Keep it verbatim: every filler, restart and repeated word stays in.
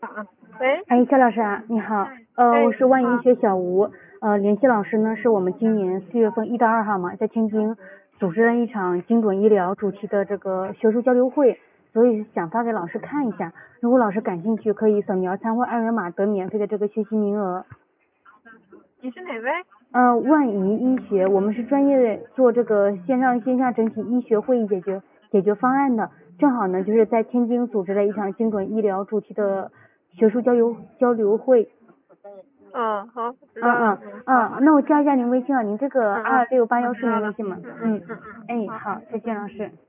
啊。喂， 哎，肖老师啊，你好，呃， 哎我是万你好医学小吴，呃，联系老师呢是我们今年四月份一到二号嘛，在天津组织了一场精准医疗主题的这个学术交流会，所以想发给老师看一下，如果老师感兴趣，可以扫描参会二维码得免费的这个学习名额。 你是哪位？ 呃，万怡医学，我们是专业做这个线上线下整体医学会议解决解决方案的，正好呢就是在天津组织了一场精准医疗主题的学术交流交流会。 嗯，好，知道嗯了。 嗯嗯，那我加一下您微信啊，您这个嗯嗯二六八幺是知道了您微信吗？ 嗯嗯， 嗯嗯， 哎， 好。 好，再见老师。